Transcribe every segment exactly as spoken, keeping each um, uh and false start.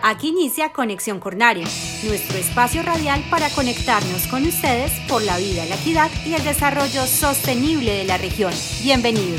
Aquí inicia Conexión Cornare, nuestro espacio radial para conectarnos con ustedes por la vida, la equidad y el desarrollo sostenible de la región. Bienvenidos.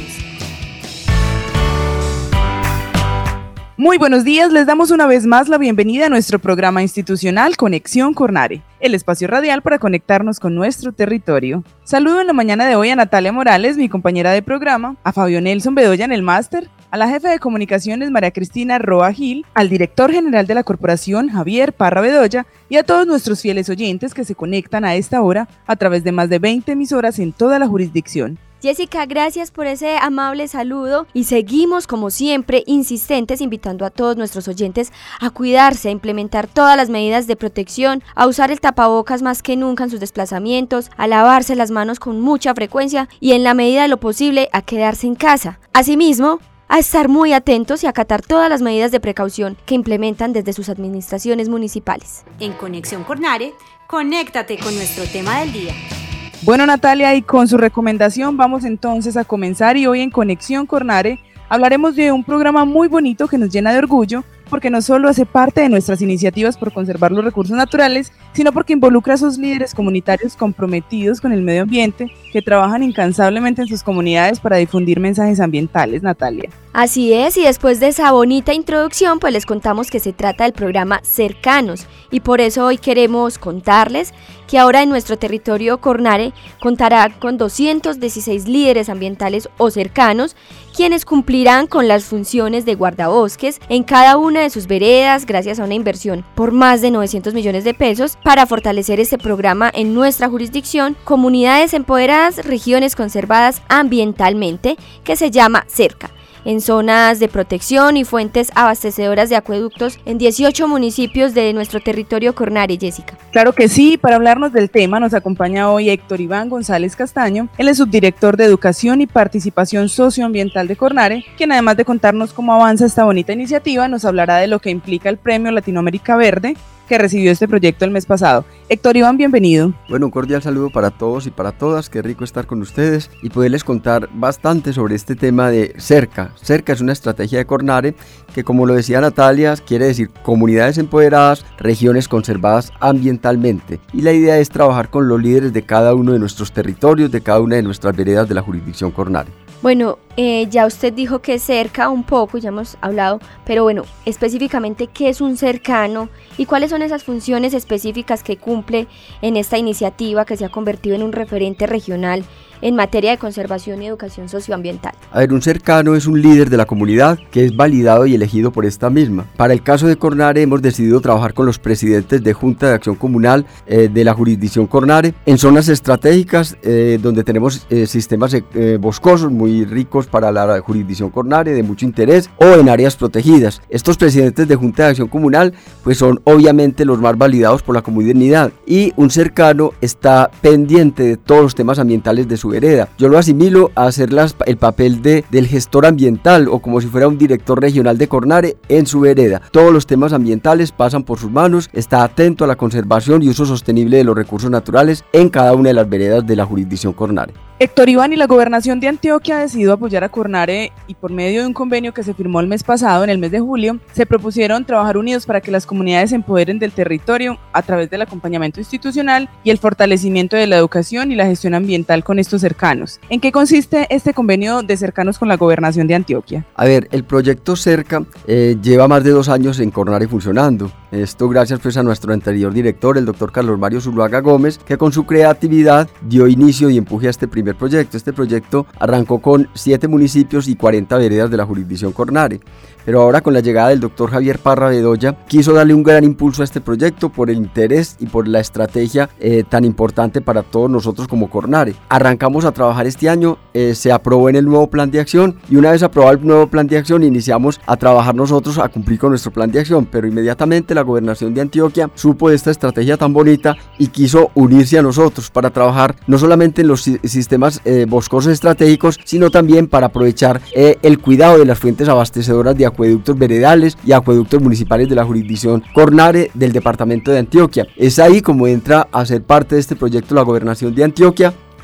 Muy buenos días, les damos una vez más la bienvenida a nuestro programa institucional Conexión Cornare, el espacio radial para conectarnos con nuestro territorio. Saludo en la mañana de hoy a Natalia Morales, mi compañera de programa, a Fabio Nelson Bedoya en el máster, a la jefe de comunicaciones María Cristina Roa Gil, al director general de la corporación Javier Parra Bedoya y a todos nuestros fieles oyentes que se conectan a esta hora a través de más de veinte emisoras en toda la jurisdicción. Jessica, gracias por ese amable saludo y seguimos como siempre insistentes invitando a todos nuestros oyentes a cuidarse, a implementar todas las medidas de protección, a usar el tapabocas más que nunca en sus desplazamientos, a lavarse las manos con mucha frecuencia y en la medida de lo posible a quedarse en casa. Asimismo, a estar muy atentos y acatar todas las medidas de precaución que implementan desde sus administraciones municipales. En Conexión Cornare, conéctate con nuestro tema del día. Bueno, Natalia, y con su recomendación vamos entonces a comenzar, y hoy en Conexión Cornare hablaremos de un programa muy bonito que nos llena de orgullo porque no solo hace parte de nuestras iniciativas por conservar los recursos naturales, sino porque involucra a esos líderes comunitarios comprometidos con el medio ambiente que trabajan incansablemente en sus comunidades para difundir mensajes ambientales, Natalia. Así es, y después de esa bonita introducción, pues les contamos que se trata del programa Cercanos, y por eso hoy queremos contarles que ahora en nuestro territorio Cornare contará con doscientos dieciséis líderes ambientales o cercanos, quienes cumplirán con las funciones de guardabosques en cada una de sus veredas gracias a una inversión por más de novecientos millones de pesos para fortalecer este programa en nuestra jurisdicción, comunidades empoderadas, regiones conservadas ambientalmente, que se llama Cerca, en zonas de protección y fuentes abastecedoras de acueductos en dieciocho municipios de nuestro territorio Cornare, Jessica. Claro que sí, para hablarnos del tema nos acompaña hoy Héctor Iván González Castaño, él es subdirector de Educación y Participación Socioambiental de Cornare, quien además de contarnos cómo avanza esta bonita iniciativa, nos hablará de lo que implica el Premio Latinoamérica Verde, que recibió este proyecto el mes pasado. Héctor Iván, bienvenido. Bueno, un cordial saludo para todos y para todas, qué rico estar con ustedes y poderles contar bastante sobre este tema de Cerca. Cerca es una estrategia de Cornare que, como lo decía Natalia, quiere decir comunidades empoderadas, regiones conservadas ambientalmente, y la idea es trabajar con los líderes de cada uno de nuestros territorios, de cada una de nuestras veredas de la jurisdicción Cornare. Bueno, eh, ya usted dijo que cerca un poco, ya hemos hablado, pero bueno, específicamente, ¿qué es un cercano y cuáles son esas funciones específicas que cumple en esta iniciativa que se ha convertido en un referente regional en materia de conservación y educación socioambiental? A ver, un cercano es un líder de la comunidad que es validado y elegido por esta misma. Para el caso de Cornare hemos decidido trabajar con los presidentes de Junta de Acción Comunal eh, de la jurisdicción Cornare en zonas estratégicas eh, donde tenemos eh, sistemas eh, boscosos muy ricos para la jurisdicción Cornare, de mucho interés, o en áreas protegidas. Estos presidentes de Junta de Acción Comunal pues son obviamente los más validados por la comunidad, y un cercano está pendiente de todos los temas ambientales de su vereda. Yo lo asimilo a hacer las, el papel de, del gestor ambiental, o como si fuera un director regional de Cornare en su vereda. Todos los temas ambientales pasan por sus manos, está atento a la conservación y uso sostenible de los recursos naturales en cada una de las veredas de la jurisdicción Cornare. Héctor Iván, y la Gobernación de Antioquia ha decidido apoyar a Cornare, y por medio de un convenio que se firmó el mes pasado, en el mes de julio, se propusieron trabajar unidos para que las comunidades se empoderen del territorio a través del acompañamiento institucional y el fortalecimiento de la educación y la gestión ambiental con estos cercanos. ¿En qué consiste este convenio de cercanos con la Gobernación de Antioquia? A ver, el proyecto Cerca eh, lleva más de dos años en Cornare funcionando. Esto gracias pues a nuestro anterior director, el doctor Carlos Mario Zuluaga Gómez, que con su creatividad dio inicio y empuje a este primer proyecto. Este proyecto arrancó con siete municipios y cuarenta veredas de la jurisdicción Cornare, pero ahora con la llegada del doctor Javier Parra Bedoya quiso darle un gran impulso a este proyecto por el interés y por la estrategia eh, tan importante para todos nosotros como Cornare. Arrancamos a trabajar este año, eh, se aprobó en el nuevo plan de acción, y una vez aprobado el nuevo plan de acción iniciamos a trabajar nosotros a cumplir con nuestro plan de acción, pero inmediatamente la Gobernación de Antioquia supo de esta estrategia tan bonita y quiso unirse a nosotros para trabajar no solamente en los si- sistemas eh, boscosos estratégicos, sino también para aprovechar eh, el cuidado de las fuentes abastecedoras de acueductos veredales y acueductos municipales de la jurisdicción Cornare del departamento de Antioquia. Es ahí como entra a ser parte de este proyecto la Gobernación de Antioquia,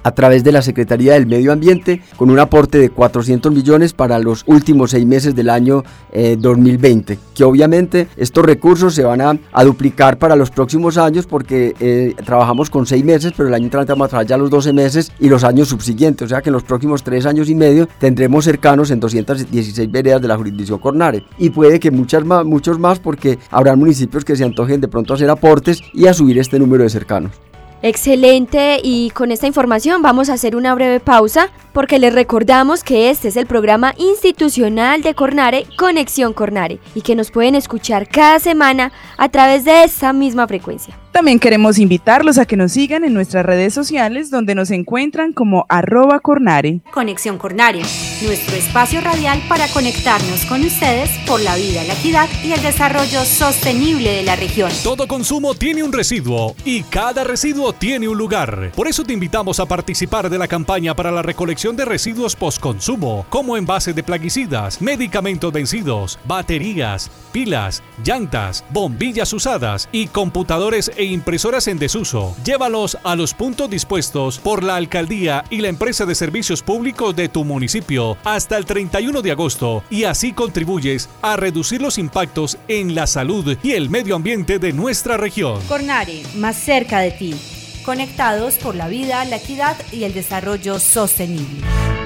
a través de la Secretaría del Medio Ambiente con un aporte de cuatrocientos millones para los últimos seis meses del año eh, dos mil veinte, que obviamente estos recursos se van a, a duplicar para los próximos años porque eh, trabajamos con seis meses, pero el año entrante vamos a trabajar ya los doce meses y los años subsiguientes, o sea que en los próximos tres años y medio tendremos cercanos en doscientas dieciséis veredas de la jurisdicción Cornare, y puede que muchas más, muchos más, porque habrá municipios que se antojen de pronto hacer aportes y a subir este número de cercanos. Excelente, y con esta información vamos a hacer una breve pausa porque les recordamos que este es el programa institucional de Cornare, Conexión Cornare, y que nos pueden escuchar cada semana a través de esta misma frecuencia. También queremos invitarlos a que nos sigan en nuestras redes sociales, donde nos encuentran como arroba Cornare. Conexión Cornare, nuestro espacio radial para conectarnos con ustedes por la vida, la equidad y el desarrollo sostenible de la región. Todo consumo tiene un residuo y cada residuo tiene un lugar. Por eso te invitamos a participar de la campaña para la recolección de residuos postconsumo, como envases de plaguicidas, medicamentos vencidos, baterías, pilas, llantas, bombillas usadas y computadores e impresoras en desuso. Llévalos a los puntos dispuestos por la alcaldía y la empresa de servicios públicos de tu municipio hasta el treinta y uno de agosto, y así contribuyes a reducir los impactos en la salud y el medio ambiente de nuestra región. Cornare, más cerca de ti. Conectados por la vida, la equidad y el desarrollo sostenible.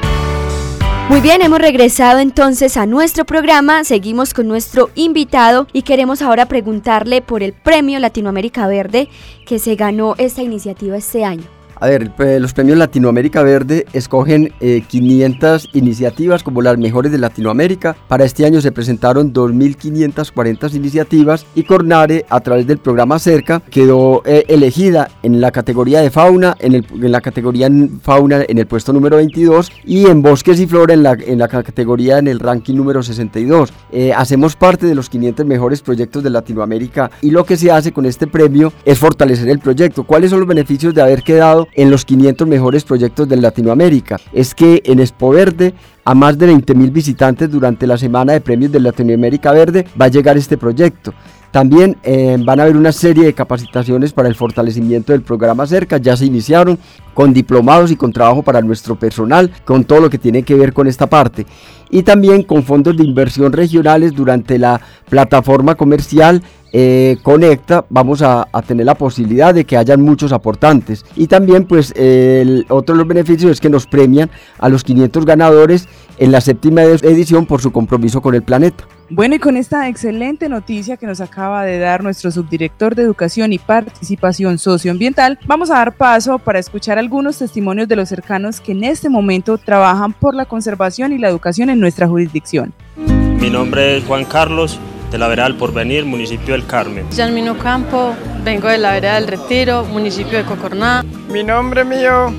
Muy bien, hemos regresado entonces a nuestro programa, seguimos con nuestro invitado y queremos ahora preguntarle por el Premio Latinoamérica Verde que se ganó esta iniciativa este año. A ver, los premios Latinoamérica Verde escogen eh, quinientas iniciativas como las mejores de Latinoamérica. Para este año se presentaron dos mil quinientas cuarenta iniciativas y Cornare, a través del programa Cerca, quedó eh, elegida en la categoría de fauna, en, el, en la categoría en fauna en el puesto número veintidós y en bosques y flora en la, en la categoría en el ranking número sesenta y dos. Eh, hacemos parte de los quinientos mejores proyectos de Latinoamérica y lo que se hace con este premio es fortalecer el proyecto. ¿Cuáles son los beneficios de haber quedado en los quinientos mejores proyectos de Latinoamérica? Es que en Expo Verde a más de veinte mil visitantes durante la semana de premios de Latinoamérica Verde va a llegar este proyecto. También eh, van a haber una serie de capacitaciones para el fortalecimiento del programa Cerca, ya se iniciaron con diplomados y con trabajo para nuestro personal, con todo lo que tiene que ver con esta parte. Y también con fondos de inversión regionales durante la plataforma comercial eh, Conecta, vamos a, a tener la posibilidad de que hayan muchos aportantes. Y también pues eh, el, otro de los beneficios es que nos premian a los quinientos ganadores en la séptima edición por su compromiso con el planeta. Bueno, y con esta excelente noticia que nos acaba de dar nuestro subdirector de Educación y Participación Socioambiental, vamos a dar paso para escuchar algunos testimonios de los cercanos que en este momento trabajan por la conservación y la educación en nuestra jurisdicción. Mi nombre es Juan Carlos, de la vereda del Porvenir, municipio del Carmen. Yanmino Campo, vengo de la vereda del Retiro, municipio de Cocorná. Mi nombre mío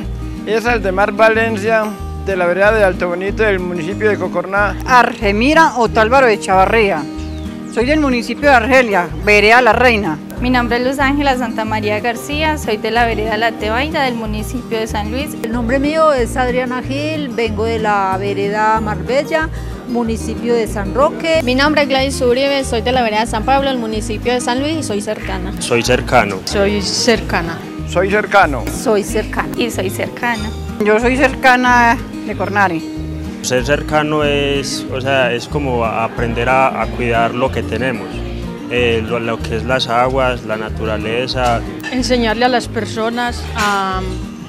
es Aldemar Valencia, de la vereda de Alto Bonito del municipio de Cocorná. Argemira Otálvaro de Chavarría, soy del municipio de Argelia, vereda La Reina. Mi nombre es Luz Ángela Santa María García, soy de la vereda La Tebaida del municipio de San Luis. El nombre mío es Adriana Gil, vengo de la vereda Marbella, municipio de San Roque. Mi nombre es Gladys Uribe, soy de la vereda San Pablo, el municipio de San Luis y soy cercana. Soy cercano. Soy cercana. Soy cercano. Soy cercana. Y soy cercana. Yo soy cercana de Cornare. Ser cercano es, o sea, es como aprender a, a cuidar lo que tenemos, eh, lo, lo que es las aguas, la naturaleza. Enseñarle a las personas a,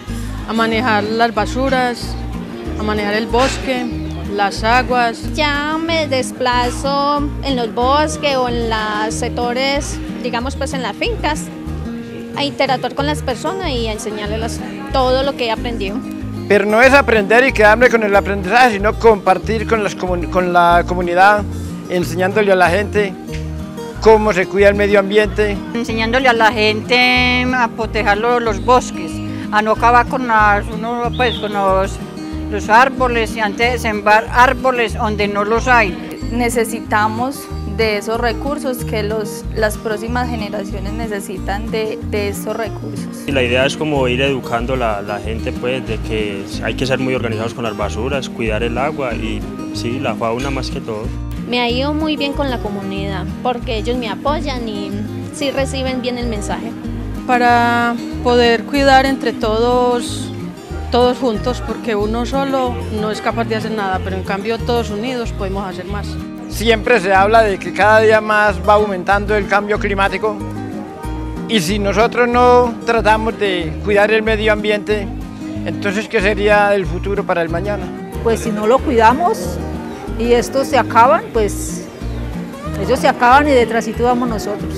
a manejar las basuras, a manejar el bosque, las aguas. Ya me desplazo en los bosques o en los sectores, digamos pues en las fincas, a interactuar con las personas y a enseñarles todo lo que he aprendido. Pero no es aprender y quedarme con el aprendizaje, sino compartir con, las comun- con la comunidad, enseñándole a la gente cómo se cuida el medio ambiente. Enseñándole a la gente a proteger los, los bosques, a no acabar con, las, uno, pues, con los, los árboles y antes de sembrar árboles donde no los hay. Necesitamos de esos recursos que los, las próximas generaciones necesitan de, de esos recursos. Y la idea es como ir educando a la, la gente pues de que hay que ser muy organizados con las basuras, cuidar el agua y sí, la fauna más que todo. Me ha ido muy bien con la comunidad porque ellos me apoyan y sí reciben bien el mensaje. Para poder cuidar entre todos todos juntos, porque uno solo no es capaz de hacer nada, pero en cambio todos unidos podemos hacer más. Siempre se habla de que cada día más va aumentando el cambio climático y si nosotros no tratamos de cuidar el medio ambiente, entonces ¿qué sería el futuro para el mañana? Pues si no lo cuidamos y estos se acaban, pues ellos se acaban y detrásito vamos nosotros.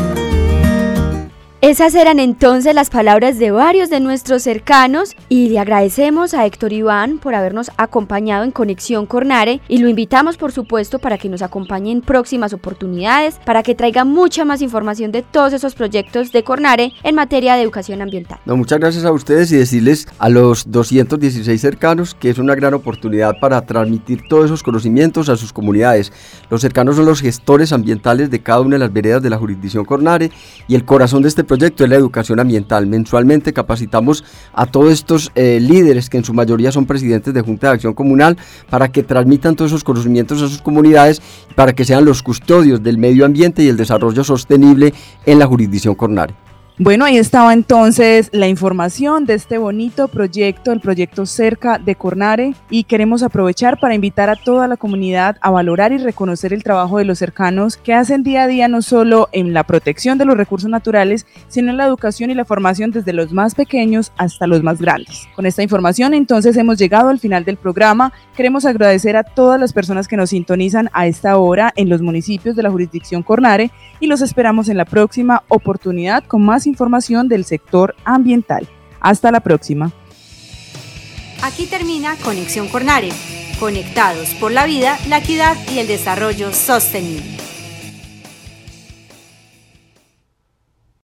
Esas eran entonces las palabras de varios de nuestros cercanos y le agradecemos a Héctor Iván por habernos acompañado en Conexión Cornare y lo invitamos por supuesto para que nos acompañe en próximas oportunidades, para que traiga mucha más información de todos esos proyectos de Cornare en materia de educación ambiental. No, muchas gracias a ustedes y decirles a los doscientos dieciséis cercanos que es una gran oportunidad para transmitir todos esos conocimientos a sus comunidades. Los cercanos son los gestores ambientales de cada una de las veredas de la jurisdicción Cornare y el corazón de este proyecto es la educación ambiental. Mensualmente capacitamos a todos estos eh, líderes que en su mayoría son presidentes de Junta de Acción Comunal para que transmitan todos esos conocimientos a sus comunidades, para que sean los custodios del medio ambiente y el desarrollo sostenible en la jurisdicción Cornare. Bueno, ahí estaba entonces la información de este bonito proyecto, el proyecto Cerca de Cornare, y queremos aprovechar para invitar a toda la comunidad a valorar y reconocer el trabajo de los cercanos que hacen día a día no solo en la protección de los recursos naturales, sino en la educación y la formación desde los más pequeños hasta los más grandes. Con esta información entonces hemos llegado al final del programa. Queremos agradecer a todas las personas que nos sintonizan a esta hora en los municipios de la jurisdicción Cornare y los esperamos en la próxima oportunidad con más información del sector ambiental. Hasta la próxima. Aquí termina Conexión Cornare, conectados por la vida, la equidad y el desarrollo sostenible.